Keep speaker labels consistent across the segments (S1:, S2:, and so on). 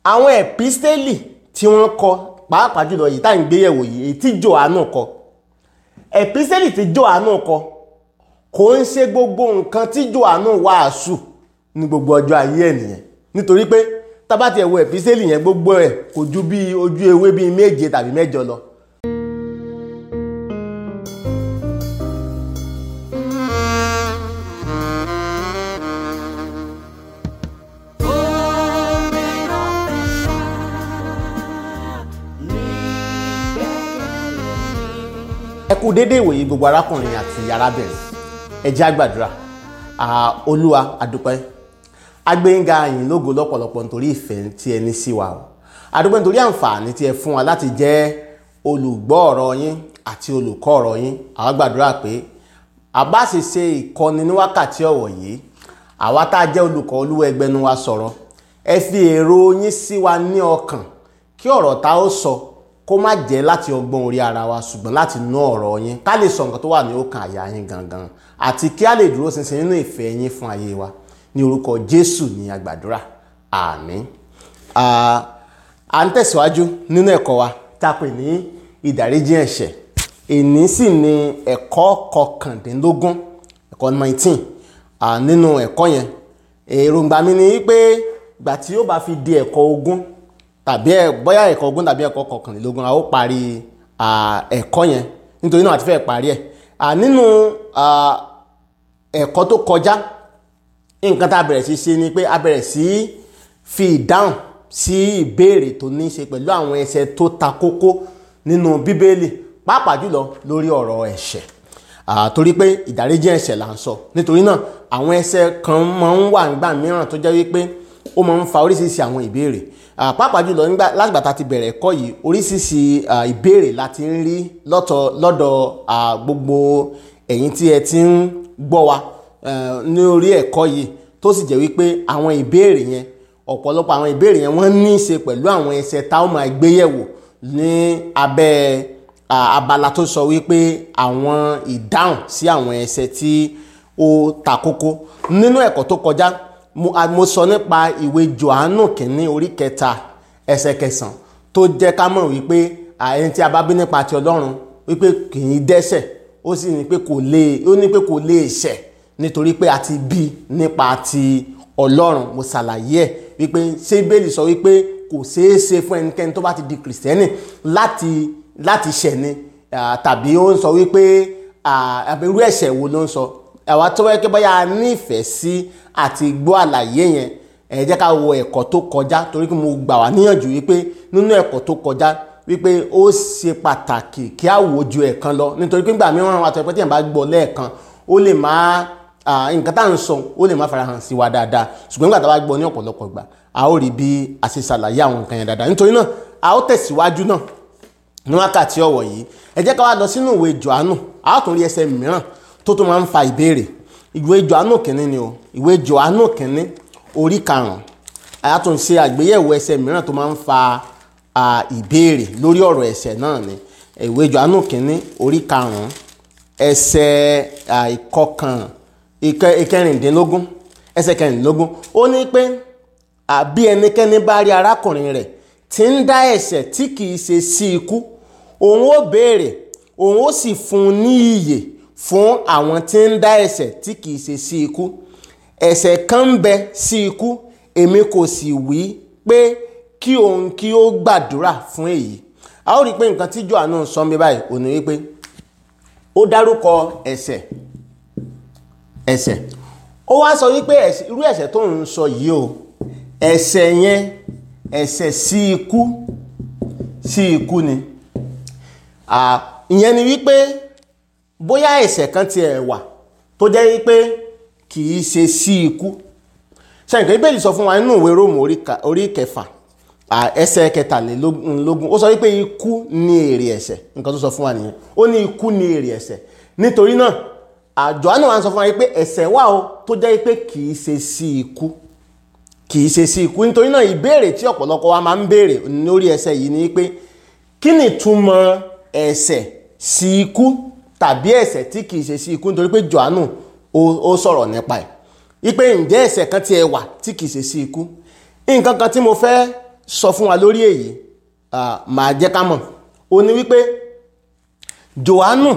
S1: àwọn ẹ̀písítélì tí wọ́n kọ pàápàá jùlọ yìí tá à ń gbéyẹ̀wò yìí èyí tí Jòhánù kọ, ẹ̀písítélì tí Jòhánù kọ kò ń ṣe gbogbo nǹkan tí Jòhánù wàásù ní gbogbo ọjọ́ ayé ẹ̀ nìyẹn, nítorí pé tá bá ti ẹ̀ wo ẹ̀písítélì yẹn gbogbo ẹ̀ kò ju bí ojú ewé bíi 7 tàbí 8 lọ. Ẹ kú dédé ìwòyí gbogbo arákùnrin àti arábìnrin, ẹ jẹ́ á gbàdúrà. Olúwa adúpẹ́, agbẹ́yìnga yín lógo lọ́pọ̀lọpọ̀ nítorí ìfẹ́ tí ẹ ní sí wa o. Adúpẹ́ nítorí àǹfààní tí ẹ fún wa láti jẹ́ olùgbọ́ ọ̀rọ̀ yín àti olùkọ́ ọ̀rọ̀ yín. Àwa gbàdúrà pé àbá sì ṣe ìkọ́ni ní wákàtí ọ̀wọ̀ yìí, àwa tá a jẹ́ olùkọ́ Olúwa ẹ gbẹnu wa sọ̀rọ̀, ẹ fi èrò yín sí wa ní ọkàn kí ọ̀rọ̀ tá ó sọ kó má jẹ́ láti ọgbọ́n orí ara wa ṣùgbọ́n láti inú ọ̀rọ̀ yín, ká lè sọ nǹkan tó wà ní ọkàn àyà yín gangan àti kí a lè dúró ṣinṣin nínú ìfẹ́ yín fún ayé wa. Ní orúkọ Jésù ní a gbàdúrà, àmín. À ń tẹ̀síwájú nínú ẹ̀kọ́ wa tá a pè ní ìdáríjì ẹ̀ṣẹ̀. Èní sì ni ẹ̀kọ́ 19, ẹ̀kọ́ 19. Nínú ẹ̀kọ́ yẹn èròǹgbà mi ni pé ìgbà tí ó bá fi di ẹ̀kọ́ 20 tàbí bóyá ẹ̀kọ́ 20 tàbí ẹ̀kọ́ 21 a ó parí ẹ̀kọ́ yẹn, nítorí náà a ti fẹ́ parí ẹ̀. Nínú ẹ̀kọ́ tó kọjá nǹkan tá a bẹ̀rẹ̀ sí ṣe ni pé a bẹ̀rẹ̀ sí fi ìdáhùn sí ìbéèrè tó ní í ṣe pẹ̀lú àwọn ẹsẹ̀ tó ta kókó nínú Bíbélì, pàápàá jùlọ lórí ọ̀rọ̀ ẹ̀ṣẹ̀. Torí pé ìdáríjì ẹ̀ṣẹ̀ là ń sọ, nítorí náà àwọn ẹsẹ̀ kan máa ń wà nígbà mìíràn tó jẹ́ wípé ó máa ń fa oríṣiríṣi àwọn ìbéèrè. Pàápàá jùlọ látìgbà tá a ti bẹ̀rẹ̀ ẹ̀kọ́ yìí, oríṣiríṣi ìbéèrè láti ń rí lọ́dọ̀ gbogbo ẹ̀yin tí ẹ ti ń gbọ́ wa ní orí ẹ̀kọ́ yìí, tó sì jẹ́ wípé àwọn ìbéèrè yẹn, ọ̀pọ̀lọpọ̀ àwọn ìbéèrè yẹn wọ́n ní í ṣe pẹ̀lú àwọn ẹsẹ̀ tá ó máa gbé yẹ̀wò ní abẹ́ abala tó sọ wípé àwọn ìdáhùn sí àwọn ẹsẹ̀ tí ó ta kókó. Nínú ẹ̀kọ́ tó kọjá mo sọ nípa ìwé Jòhánù kìíní orí 3 ẹsẹ̀ 9 tó jẹ́ ká mọ̀ wípé ẹni tí a bá bí nípa ti Ọlọ́run wípé kì í dẹ́ṣẹ̀, ó sì ní pé kò lè ṣẹ̀ nítorí pé a ti bí nípa ti Ọlọ́run. Mo ṣàlàyé ẹ̀ wípé ṣé Bíbélì sọ wípé kò ṣeé ṣe fún ẹnikẹ́ni tó bá ti di kìrìsìtẹ́nì láti ṣẹ̀ ni, tàbí ó ń sọ wípé irú ẹ̀ṣẹ̀ wo ló ń sọ. Àwa tó wáyé pé bóyá ní ìfẹ́ sí àti gbọ́ àlàyé yẹn, ẹ jẹ́ ká wo ẹ̀kọ́ tó kọjá, torí pé mo gbà wá níyànjú wípé nínú ẹ̀kọ́ tó kọjá wípé ó ṣe pàtàkì kí a wò ju ẹ̀kan lọ, nítorí pé nígbà mìíràn wà tó pé tí èèyàn bá gbọ́ lẹ́ẹ̀kan ó lè má nǹkan tá à ń sọ ó lè má farahàn sí wa dáadáa, ṣùgbọ́n nígbà tá a bá gbọ́ ní ọ̀pọ̀lọpọ̀ ìgbà a ó rí bí a ṣe ṣàlàyé àwọn nǹkan yẹn dáadáa. Nítorí náà a ó tẹ̀síwájú náà ní wákàtí ọ̀wọ̀ yìí. Ẹ jẹ́ ká wá lọ sínú ìwé Jòhánù, a ó tún rí ẹsẹ̀ mìíràn tó máa ń fa ìbéèrè. Ìwé Jòhánù kìíní ni o, ìwé Jòhánù kìíní orí 5. A tún ṣe àgbéyẹ̀wò ẹsẹ̀ mìíràn tó máa ń fa ìbéèrè lórí ọ̀rọ̀ ẹ̀ṣẹ̀ náà ni. Ìwé Jòhánù kìíní orí 5 ẹsẹ̀ ìkẹrìndínlógún, ẹsẹ̀ 14. Ó ní pé bí ẹnikẹ́ni bá rí arákùnrin rẹ̀ tí ń dá ẹ̀ṣẹ̀ tí kìí ṣe sí ikú, òun ó béèrè, òun ó sì fún un ní ìyè fún àwọn tí ń dá ẹ̀ṣẹ̀ tí kìí ṣe sí ikú. Ẹ̀ṣẹ̀ kan ń bẹ sí ikú, èmi kò sì wí pé kí òun kí ó gbàdúrà fún èyí. A ó rí pé nǹkan tí Jòhánù sọ ń bí báyìí ò ní wípé ó dárúkọ ẹ̀ṣẹ̀. Ó wá sọ wípé irú ẹ̀ṣẹ̀ tó ń sọ yìí o, ẹ̀ṣẹ̀ yẹn ẹ̀ṣẹ̀ sí ikú ni. Ìyẹn ni wípé bóyá ẹ̀ṣẹ̀ kan ti ẹ̀ wà tó jẹ́ wípé kìí ṣe sí ikú. Ṣẹ̀ǹkẹ́ Bíbélì sọ fún wa nínú ìwé Róòmù orí 6 ẹsẹ̀ 23. Ó sọ wípé ikú ni èrè ẹ̀ṣẹ̀. Nǹkan tó sọ fún wa nìyẹn. Ó ní ikú ni èrè ẹ̀ṣẹ̀. Nítorí náà Jòhánù wá ń sọ fún wa wípé ẹ̀ṣẹ̀ wà o tó jẹ́ wípé kìí ṣe sí ikú. Nítorí náà ìbéèrè tí ọ̀pọ̀lọpọ̀ wa máa ń béèrè lórí ẹ̀ṣẹ̀ yìí ni wípé kí ni ìtumọ̀ ẹ̀ṣẹ̀ sí ikú tàbí ẹ̀ṣẹ̀ tí kìí ṣe sí ikú, nítorí pé Jòhánù ó sọ̀rọ̀ nípa ẹ̀ wípé ǹjẹ́ ẹ̀ṣẹ̀ kan tí ẹ wà tí kìí ṣe sí ikú. Nǹkan kan tí mo fẹ́ sọ fún wa lórí èyí máa jẹ́ ká mọ̀ ó ní wípé Jòhánù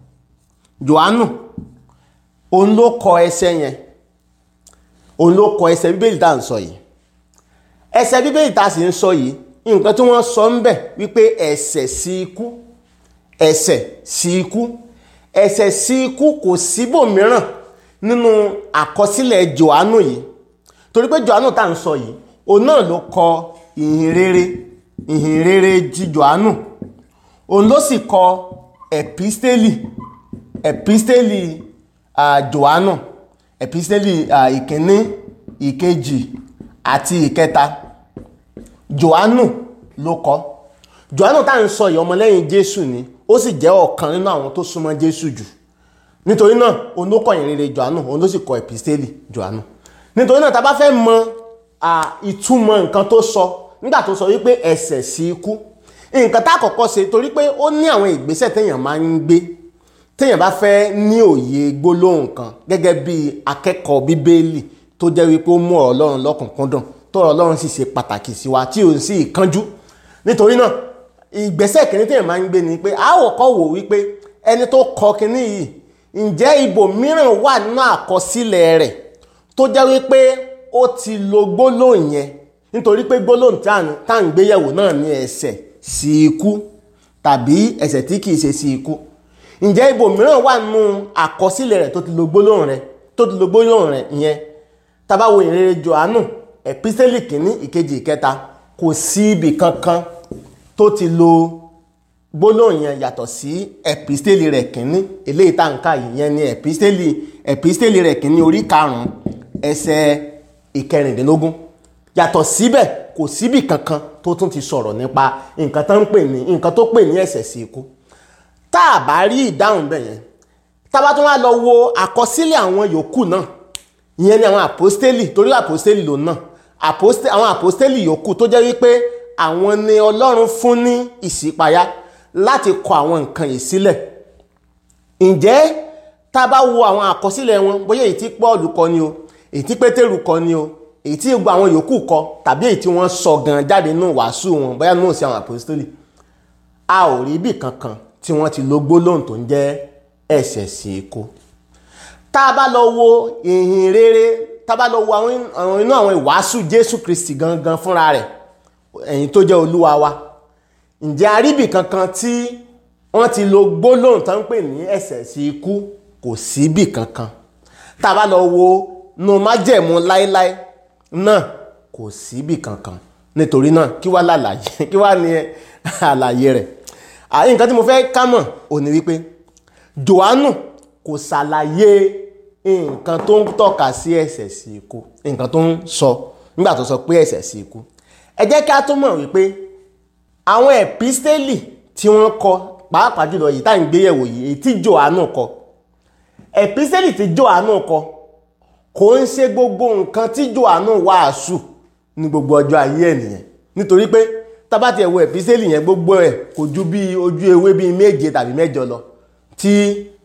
S1: òun ló kọ ẹsẹ̀ yẹn, òun ló kọ ẹsẹ̀ bíbélì tá à ń sọ yìí. Ẹsẹ̀ bíbélì tá a sì ń sọ yìí nǹkan tí wọ́n sọ ń bẹ̀ wípé ẹ̀ṣẹ̀ sí ikú, ẹ̀ṣẹ̀ sí ikú, ẹ̀ṣẹ̀ sí ikú kò síbòmíràn nínú àkọsílẹ̀ Jòhánù yìí, torí pé Jòhánù tá à ń sọ yìí òun náà ló kọ ìhìn rere ti Jòhánù, òun ló sì kọ ẹ̀pístélì Jòhánù, ẹ̀pístélì ìkíní, ìkejì àti ìkẹta. Jòhánù ló kọ. Jòhánù tá à ń sọ yìí ọmọlẹ́yìn Jésù ni, ó sì jẹ́ ọ̀kan nínú àwọn tó súnmọ́ Jésù jù. Nítorí náà òun ló kọ ìhìn rere Jòhánù, òun ló sì kọ ẹ̀pístélì Jòhánù. Nítorí náà tá bá fẹ́ mọ ìtumọ̀ nǹkan tó sọ nígbà tó sọ wípé ẹ̀ṣẹ̀ sí ikú, nǹkan tá kọ́kọ́ ṣe, torí pé ó ní àwọn ìgbésẹ̀ téèyàn máa ń gbé téèyàn bá fẹ́ ní òye gbólóhùn kan gẹ́gẹ́ bí akẹ́kọ̀ọ́ bíbélì tó jẹ́ wípé ó mú ọ̀rọ̀ Ọlọ́run lọ́kùnkúndùn, tó ọ̀rọ̀ Ọlọ́run sì ṣe pàtàkì sí wa tí ò sì kánjú. Nítorí náà ìgbésẹ̀ kìíní téèyàn máa ń gbé ni pé a ó kọ́ wò wípé ẹni tó kọ kìíní yìí ǹjẹ́ ibòmíràn wà nínú àkọsílẹ̀ rẹ̀ tó jẹ́ wípé ó ti lo gbólóhùn yẹn, nítorí pé gbólóhùn tá à ń gbéyẹ̀wò náà ní ẹ̀ṣẹ̀ sí ikú tàbí ẹ̀ṣẹ̀ tí kìí ṣe sí ikú. Ǹjẹ́ ibòmíràn wà nínú àkọsílẹ̀ rẹ̀ tó ti lo gbólóhùn rẹ̀ ìyẹn? Tá bá wo ìhìnrere Jòhánù ẹ̀písítélì kìíní, ìkejì, ìkẹta, kò sí ibì kankan tó ti lo gbólóhùn yẹn yàtọ̀ sí ẹ̀písítélì rẹ̀ kìíní eléyìí tá à ń kà yìí, yẹn ni ẹ̀písítélì rẹ̀ kìíní orí 5 ẹsẹ̀ 16. Yàtọ̀ síbẹ̀ kò síbì kankan tó tún ti sọ̀rọ̀ nípa nǹkan tó pè ní ẹ̀ṣẹ̀ sí ikú. Tá a bá rí ìdáhùn bẹ̀ yẹn, tá bá tún wá lọ wo àkọsílẹ̀ àwọn yòókù náà, ìyẹn ni àwọn àpọ́stélì, torí àpọ́stélì lò náà, àwọn àpọ́stélì yòókù tó jẹ́ wípé àwọn ni Ọlọ́run fún ní ìṣípayá láti kọ àwọn nǹkan yìí sílẹ̀. Ǹjẹ́ tá bá wo àwọn àkọsílẹ̀ wọn, bóyá èyí tí Pọ́ọ̀lù kọ ni o, èyí tí Pétérù kọ ni o, èyí tí gbogbo àwọn yòókù kọ, tàbí èyí tí wọ́n sọ gan jáde nínú wàásù wọn, bóyá nínú sí àwọn àpọ́stélì, a ò rí ibì kankan tí wọ́n ti lo gbólóhùn tó ń jẹ́ ẹ̀ṣẹ̀ sí ikú. Tá a bá lọ wo ìhìn rere, tá a bá lọ wo inú àwọn ìwàásù Jésù Kristi gangan fúnra rẹ̀, ẹ̀yin tó jẹ́ Olúwa wa, ǹjẹ́ a rí ibì kankan tí wọ́n ti lo gbólóhùn tó ń pè ní ẹ̀ṣẹ̀ sí ikú? Kò sí ibì kankan. Tá a bá lọ wo nínú májẹ̀mú láéláé náà, kò sí ibì kankan. Nítorí náà kí wá ní àlàyé rẹ̀? Nǹkan tí mo fẹ́ ká mọ̀ ò ní wípé Jòhánù kò ṣàlàyé nǹkan tó ń tọ́ka sí ẹ̀ṣẹ̀ sí ikú, nǹkan tó ń sọ nígbà tó sọ pé ẹ̀ṣẹ̀ sí ikú. Ẹ jẹ́ ká tó mọ̀ wípé àwọn ẹ̀pístélì tí wọ́n kọ, pàápàá jùlọ yìí tá à ń gbéyẹ̀wò yìí, èyí tí Jòhánù kọ, ẹ̀pístélì tí Jòhánù kọ kò ń ṣe gbogbo nǹkan tí Jòhánù wàásù ní gbogbo ọjọ́ ayé ènìyàn. Nítorí pé tá bá ti ẹ̀ wo ẹ̀pístélì yẹn, gbogbo ẹ̀ kò ju bí ojú ewé bí 7 tàbí 8 lọ tí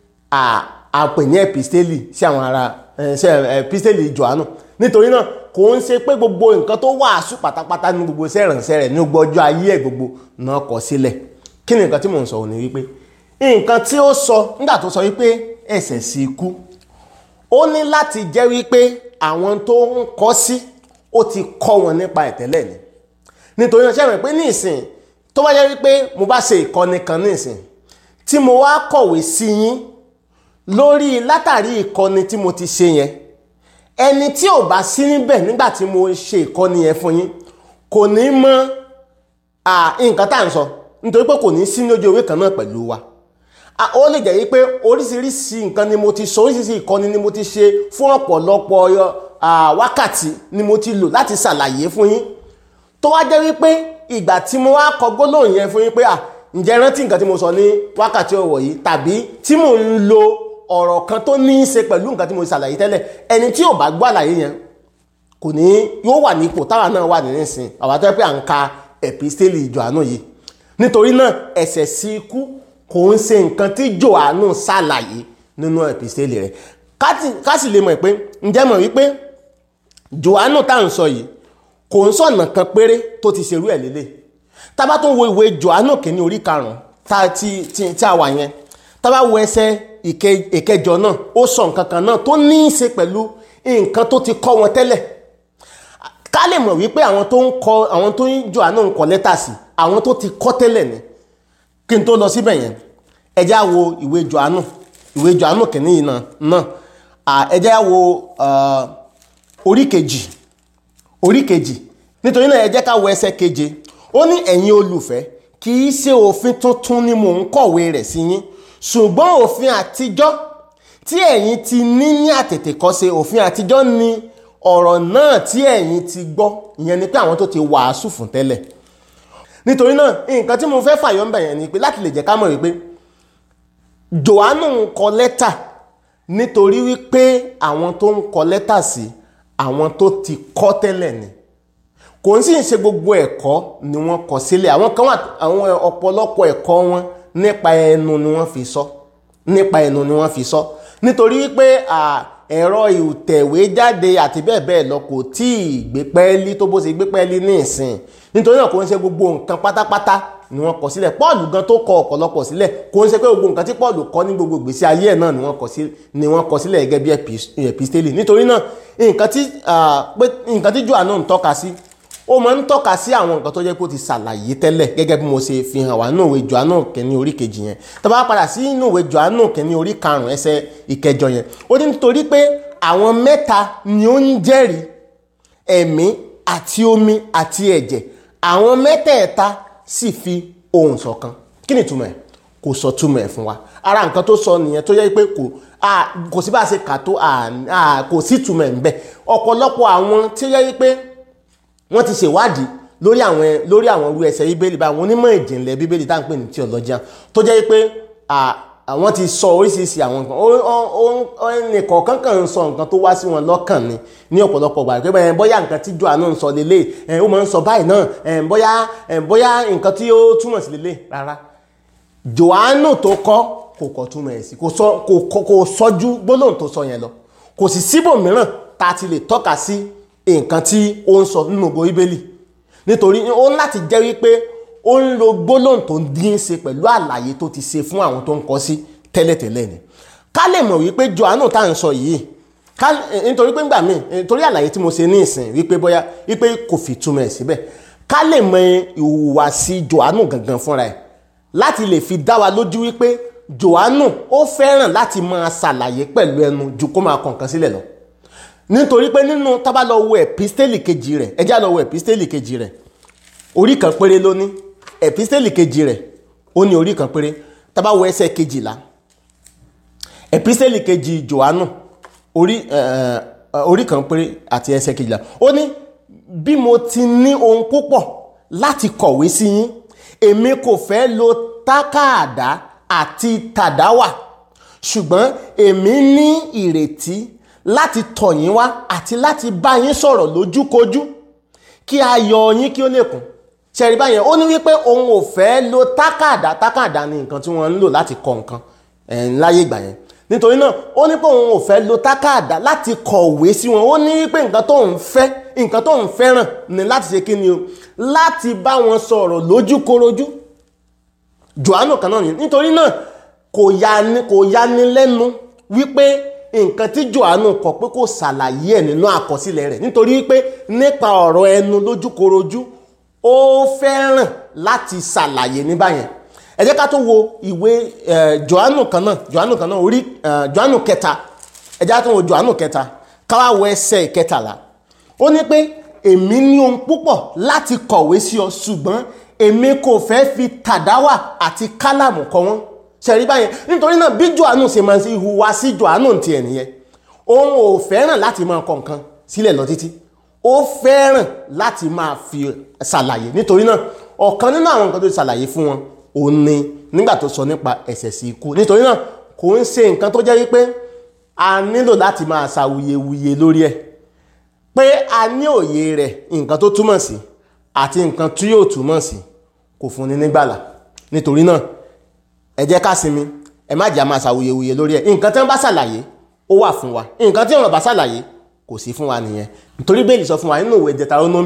S1: a pè ní ẹ̀pístélì sí àwọn ará ẹ̀pístélì Jòhánù. Nítorí náà kò ń ṣe pé gbogbo nǹkan tó wàásù pátápátá ní gbogbo iṣẹ́ ìránṣẹ́ rẹ̀ ní gbogbo ọjọ́ ayé ẹ̀ gbogbo náà kọ sílẹ̀. Kí ni nǹkan tí mò ń sọ òní wípé nǹkan tí ó sọ nígbà tó sọ wípé ẹ̀ṣẹ̀ sí ikú, ó ní láti jẹ́ wípé àwọn tó ń kọ sí ó ti kọ́ wọn nípa ìtẹ́lẹ̀ ni. Nítorí náà ṣẹ́wọ̀n pé ní ìsìn tó bá jẹ́ wípé mo bá ṣe ìkọ́ni kan ní ìsìn tí mo wá kọ̀wé sí yín lórí látàrí ìkọ́ni tí mo ti ṣe yẹn, ẹni tí ò bá sí níbẹ̀ nígbà tí mo ṣe ìkọ́ni yẹn fún yín kò ní mọ nǹkan tá à ń sọ, nítorí pé kò ní sí ní ojú ewé kan náà pẹ̀lú wa. Ó lè jẹ́ wípé oríṣiríṣi nǹkan ni mo ti sọ, oríṣiríṣi ìkọ́ni ni mo ti ṣe fún ọ̀pọ̀lọpọ̀ wákàtí ni mo ti lò láti ṣàlàyé fún yín, tó wá jẹ́ wípé ìgbà tí mo wá kọ gbólóhùn yẹn fún yín pé ǹjẹ́ rántí nǹkan tí mo sọ ní wákàtí ọ̀wọ̀ yìí, tàbí tí mò ń lo ọ̀rọ̀ kan tó ní í ṣe pẹ̀lú nǹkan tí mo ṣàlàyé tẹ́lẹ̀, ẹni tí ò bá gbọ́ àlàyé yẹn kò ní, yóò wà ní ipò táwa náà wà nínú ìsìn àwa tó yẹ pé à ń ka ẹ̀pístélì Jòhánù yìí. Nítorí náà ẹ̀ṣẹ̀ sí ikú kò ń ṣe nǹkan tí Jòhánù ṣàlàyé nínú ẹ̀pístélì rẹ̀. Ká sì lè mọ̀ pé ǹjẹ́ mọ̀ wípé Jòhánù tá à ń sọ yìí kò ń sọ̀nà kan péré tó ti ṣerú ẹ̀ lélẹ̀. Tá bá tún wo ìwé Jòhánù kìíní orí 5 tí a wà yẹn, tá bá wo ẹsẹ̀ ìkẹjọ náà, ó sọ nǹkan kan náà tó ní í ṣe pẹ̀lú nǹkan tó ti kọ́ wọn tẹ́lẹ̀. Ká lè mọ̀ wípé àwọn tó ń Jòhánù ń kọ lẹ́tà sí àwọn tó ti kọ́ tẹ́lẹ̀ ni. Kí n tó lọ síbẹ̀ yẹn, ẹ já wo ìwé Jòhánù kìíní yìí náà, ẹ já wo orí kejì, nítorí náà ẹ jẹ́ ká wo ẹsẹ̀ keje. Ó ní ẹ̀yin olùfẹ́, kì í ṣe òfin tuntun ni mò ń kọ̀wé rẹ̀ sí yín, ṣùgbọ́n òfin àtijọ́ tí ẹ̀yin ti ní àtètèkọ́ṣe. Òfin àtijọ́ ni ọ̀rọ̀ náà tí ẹ̀yin ti gbọ́, ìyẹn ni pé àwọn tó ti wàásù fún tẹ́lẹ̀. Nítorí náà nǹkan tí mo fẹ́ fàyọ ń bẹ̀ yẹn ni pé láti lè jẹ́ ká mọ̀ wípé Jòhánù ń kọ lẹ́tà nítorí wípé àwọn tó ń kọ lẹ́tà sí àwọn tó ti kọ́ tẹ́lẹ̀ ni. Kò ń sì ń ṣe gbogbo ẹ̀kọ́ ni wọ́n kọ sílẹ̀. Àwọn kan wà, àwọn ọ̀pọ̀lọpọ̀ ẹ̀kọ́ wọn nípa ẹnu ni wọ́n fi sọ. Nítorí wípé ẹ̀rọ ìtẹ̀wé jáde àti bẹ́ẹ̀ bẹ́ẹ̀ lọ kò tí ì gbé pẹ́ẹ́lí tó bó ṣe gbé pẹ́ẹ́lí ní ìsìn. Nítorí náà kò ń ṣe gbogbo nǹkan pátápátá ni wọ́n kọ sílẹ̀. Pọ́ọ̀lù gan tó kọ ọ̀pọ̀lọpọ̀ sílẹ̀, kò ń ṣe pé gbogbo nǹkan tí Pọ́ọ̀lù kọ ní gbogbo ìgbésí ayé ẹ̀ náà ni wọ́n kọ sílẹ̀ gẹ́gẹ́ bí episteli. Nítorí náà nǹkan tí Jòhánù ń tọ́ka sí, ó máa ń tọ́ka sí àwọn nǹkan tó jẹ́ pé ó ti ṣàlàyé tẹ́lẹ̀, gẹ́gẹ́ bí mo ṣe fi hàn wá nínú ìwé Jòhánù kìíní orí 2 yẹn. Tá bá padà sí inú ìwé Jòhánù kìíní orí 5 ẹsẹ̀ ìkẹjọ yẹn, ó ní nítorí pé àwọn mẹ́ta ni ó ń jẹ́rìí, ẹ̀mí àti omi àti ẹ̀jẹ̀, àwọn mẹ́tẹ̀ẹ̀ta sì fi ohùn ṣọ̀kan. Kí ni ìtumọ̀ ẹ̀? Kò sọ túmọ̀ ẹ̀ fún wa. Ara nǹkan tó sọ nìyẹn, tó jẹ́ pé kò sí bá ṣe kà tó kò sí túmọ̀ ẹ̀ ń bẹ. Ọ̀pọ̀lọpọ̀ àwọn tí ó jẹ́ pé wọ́n ti ṣèwádìí lórí àwọn irú ẹsẹ̀ Bíbélì bá àwọn onímọ̀ ìjìnlẹ̀ Bíbélì tá à ń pè ní theologian, tó jẹ́ pé àwọn ti sọ oríṣiríṣi àwọn nǹkan. Ẹnìkọ̀ọ̀kan kan ń sọ nǹkan tó wá sí wọn lọ́kàn ni ní ọ̀pọ̀lọpọ̀ gbà pé bóyá nǹkan tí Jòhánù ń sọ lélẹ̀, ó máa ń sọ báyìí náà, bóyá nǹkan tí ó túmọ̀ sí lélẹ̀. Rárá, Jòhánù tó kọ́ kò kọ́ túmọ̀ ẹ̀ sí, kò sọ́jú gbólóhùn tó sọ yẹn lọ. Kò sì síbòmíràn tá a ti lè tọ́ka sí nǹkan tí ó ń sọ nínú gbogbo Bíbélì. Nítorí ó ń láti jẹ́ wípé ó ń lo gbólóhùn tó ń dín ṣe pẹ̀lú àlàyé tó ti ṣe fún àwọn tó ń kọ sí tẹ́lẹ̀tẹ́lẹ̀ ni. Ká lè mọ̀ wípé Jòhánù tá à ń sọ yìí, nítorí pé ńgbà míì, nítorí àlàyé tí mo ṣe ní ìsìn wípé kò fi túmọ̀ ẹ̀ síbẹ̀, ká lè mọ ìhùwàsí Jòhánù gangan fúnra ẹ̀, láti lè fi dá wa lójú wípé Jòhánù ó fẹ́ràn láti máa ṣàlàyé pẹ̀lú ẹnu ju kó máa kọ nǹkan sílẹ̀ lọ. Nítorí pé nínú tá bá lọ wo episteli kejì rẹ̀, ẹ já lọ wo episteli kejì rẹ̀, orí kan péré ló ní. Episteli kejì rẹ̀ ó ní orí kan péré. Tá bá wo ẹsẹ̀ 12, episteli kejì Jòhánù orí kan péré àti ẹsẹ̀ 12, ó ní bí mo ti ní ohun púpọ̀ láti kọ̀wé sí yín, èmi kò fẹ́ lo tákàdá àti tàdáwà, ṣùgbọ́n èmi ní ìrètí láti tọ̀ yín wá àti láti bá yín sọ̀rọ̀ lójúkojú kí ayọ̀ yín kí ó lè kún. Ṣẹ̀rí báyẹn, ó ní wípé òun ò fẹ́ lo tákàdá ní nǹkan tí wọ́n ń lò láti kọ nǹkan láyé ìgbà yẹn. Nítorí náà ó ní pé òun ò fẹ́ lo tákàdá láti kọ̀wé sí wọn. Ó ní wípé nǹkan tó ń fẹ́ràn ni láti ṣe kí ni o, láti bá wọn sọ̀rọ̀ lójúkorojú. Jòhánù kan náà ni. Nítorí náà kò yani lẹ́nu wípé nǹkan tí Jòhánù kọ pé kò ṣàlàyé ẹ̀ nínú àkọsílẹ̀ rẹ̀, nítorí wípé nípa ọ̀rọ̀ ẹnu lójúkorojú ó fẹ́ràn láti ṣàlàyé ní báyẹn. Ẹ jẹ́ ká tó wo ìwé Jòhánù kan náà orí Jòhánù 3. Ẹ jẹ́ ká tó wo Jòhánù 3 ká wá wo ẹsẹ̀ 13. Ó ní pé èmi ní ohun púpọ̀ láti kọ̀wé sí ọ, ṣùgbọ́n èmi kò fẹ́ fi tàdáwà àti kálàmù kọ wọ́n. Ṣẹ̀rí báyẹn, nítorí náà bí Jòhánù ṣe máa ń hùwà sí Jòhánù ti ẹ̀ nìyẹn. Òun ò fẹ́ràn láti máa kọ nǹkan sílẹ̀ lọ títí, ó fẹ́ràn láti máa fi ṣàlàyé. Nítorí náà ọ̀kan nínú àwọn nǹkan tó ṣàlàyé fún wọn òun ni nígbà tó sọ nípa ẹ̀ṣẹ̀ sí ikú. Nítorí náà kò ń ṣe nǹkan tó jẹ́ wípé a nílò láti máa ṣàwuyewuye lórí ẹ̀, pé a ní òye rẹ̀ nǹkan tó túmọ̀ sí àti nǹkan tí yóò túmọ̀ sí kò fúnni nígbàlà. Nítorí náà ẹ jẹ́ ká sinmi, ẹ má jẹ́ a máa ṣàwuyewuye lórí ẹ̀. Nǹkan tí wọ́n bá ṣàlàyé ó wà fún wa, nǹkan tí wọ́n bá ṣàlàyé kò sí fún wa nìyẹn. Nítorí Bíbélì sọ fún wa nínú ìwé Deuteronomy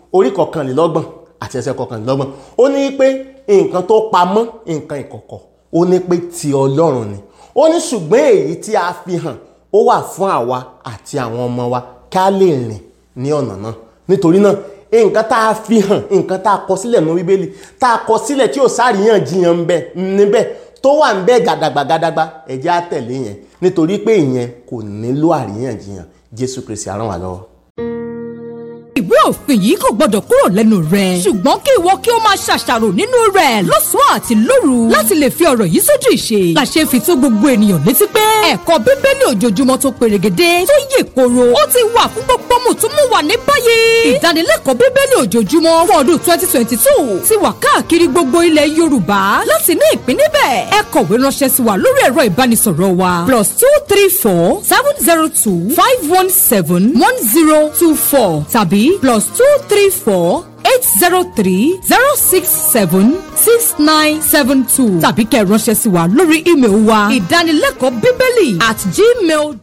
S1: orí 21 àti ẹsẹ̀ 21 ó ní pé nǹkan tó pamọ́ nǹkan ìkọ̀kọ̀ ó ní pé ti Ọlọ́run ni ó ní ṣùgbọ́n èyí tí a fi hàn ó wà fún àwa àti àwọn ọmọ wa ká lè rìn ní ọ̀nà náà. Nítorí náà nǹkan tá a fi hàn nǹkan tá a kọ sílẹ̀ nínú Bíbélì tá a kọ sílẹ̀ tí ò sáríyànjiyàn níbẹ̀ tó wà ń bẹ gàdàgbà ẹ jẹ́ á tẹ̀lé yẹn nítorí pé ìyẹn kò nílò àríyànjiyàn. Jésù Kristi á ràn wá lọ́wọ́.
S2: Ìwé òfin yìí kò gbọdọ̀ kúrò lẹ́nu rẹ̀ ṣùgbọ́n kí ìwọ kí o máa ṣàṣàrò nínú rẹ̀ lọ́sàn-án àti lóru láti lè fi ọ̀rọ̀ yìí sójú ìṣe. Làṣẹ fi tó gbogbo ènìyàn létí pé ẹ̀kọ́ Bíbélì ojoojúmọ́ tó perégedé tó yè koro ó ti wà fún gbogbo mùtúmùwà ní báyìí. Ìdánilẹ́kọ̀ọ́ Bíbélì ojoojúmọ́ fún ọdún 2022 ti wà káàkiri gbogbo ilẹ̀ Yorùbá. Láti ní ìpín níbẹ̀ ẹ kọ̀wé ránṣẹ́ sí wa lórí ẹ̀rọ ìbánisọ̀rọ̀ wa +234 702 517 1024 tàbí +234 803 067 6972 tàbí kẹ́ ránṣẹ́ sí wa lórí ímeèlì wa ìdánilẹ́kọ̀ọ́ bíbélì@gmail.